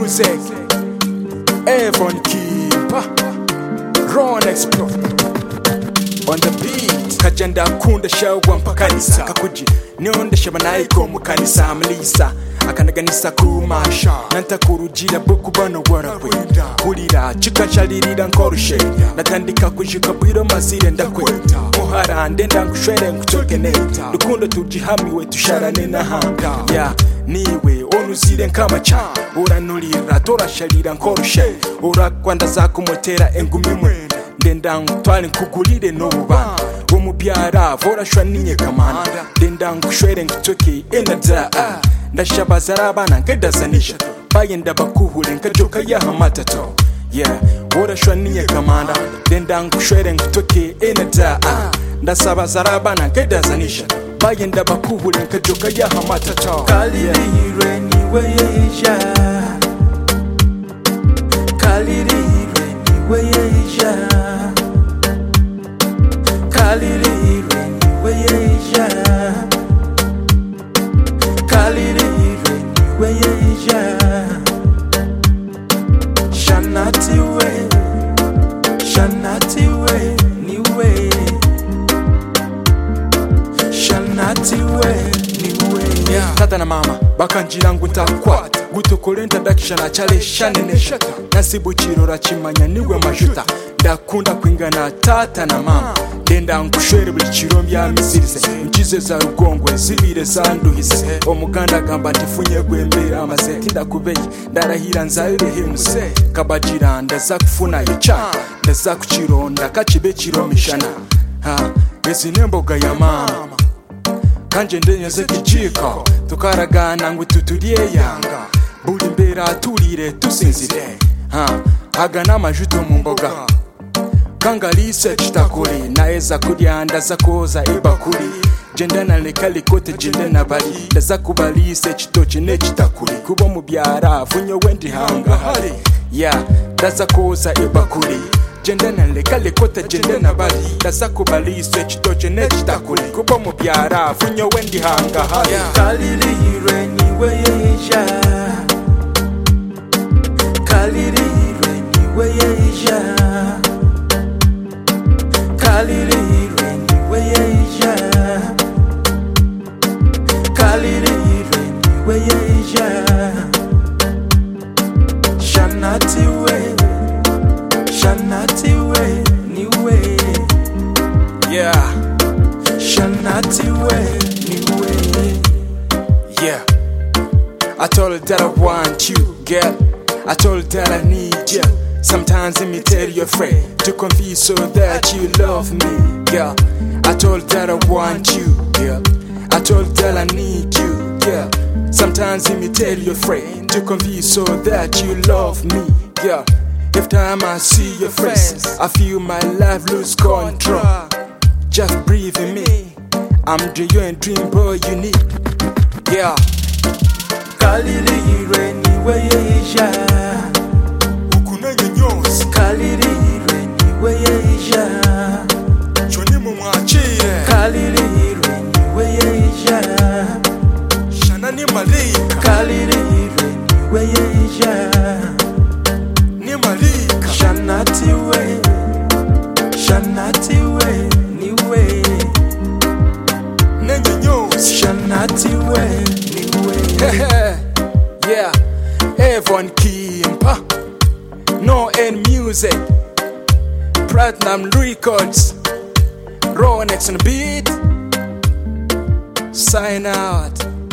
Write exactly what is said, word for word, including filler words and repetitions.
music. Avon Keeper, Ronex Pro on the beat. Kajenda kunda shawa mpakanisa kakuji nionde shabanaiko mukanisa mlisa akanaganisa kumasha nantakurujira buku bano warakwe kulira chikachalirira nkorushe natandika kujika bwiro mazire ndakwe muharande ndangushwere nkuchokene rukundo tujihamiwe tusharane nahanga ya niwe onuzire nkamacha uranurira torasharira nkorushe urakwanda zakumotera engumimwe ndendang twali nkugulire nobuba umubyara vorashwa ninye kamanda ndendang kushwere nkutoke enada ndashabaza abana nkedazanisha bayenda bakuhure nkajoka yahamatato yeah vorashwa ninye kamanda ndendang kushwere nkutoke enada ndasabaza abana nkedazanisha bayenda bakuhure nkajoka yahamatato kalirire niwe yeja kalirire niwe yeja kalirire niwe yeja kalirire niwe yeja shanati we shanati we niwe shanati we niwe yeah. Tata na mama bakanjira ngo ntakwata gutokore ntadakisha na chale shanene shata nasibu chirora chimanya niwe majuta ndakunda kwingana tata na mama ndenda nkushwere buli chiro bya misirize nkize za rugongwe zibire zanduhise omuganda gamba tifunye gwembera amaze ndakubeye ndarahira nzalire hemuse kabajira ndaza kufuna yica ndaza kuchironda kachibe chiro mishana ha ezinemboga ya mama kanje ndenyaze kijiko tukaragana ngo tutulie yanga buri mbera turire tusinzire ha agana amajuto mu mboga kangalise chitakuri naeza kurya ndaza koza ibakuri jenda na lekali kote jende na bali ndaza kubalise chitochi ne chitakuri kubo mubyara funyo wendi hanga hari ya ndaza koza ibakuri jenda na lekali kote jende na bali ndaza kubalise chitochi ne chitakuri kubo mubyara funyo wendi hanga hari kalirire niwe yeja kalirire niwe yeja kalirire niwe yeja kalirire niwe yeja shanati we shanati we niwe yeah shanati we niwe yeah. I told her that I want you, girl. I told her that I need you. Sometimes let me tell you afraid to confuse so that you love me, girl. I told her that I want you, girl. I told her that I need you, girl. Sometimes let me tell you afraid to confuse so that you love me, girl. Every time I see your face, I feel my life lose control. Just breathe in me. I'm the your dream boy you need, yeah. kalirire niwe yeja Ukunenge nyose kalirire niwe yeja choni mu mwachire kalirire niwe yeja shana ni malika kalirire niwe yeja ni malika shanati we shanati we niwe nenge nyose shanati we niwe yeah Avon Keeper No End Music Platinum Records Ronex on the beat Sign out.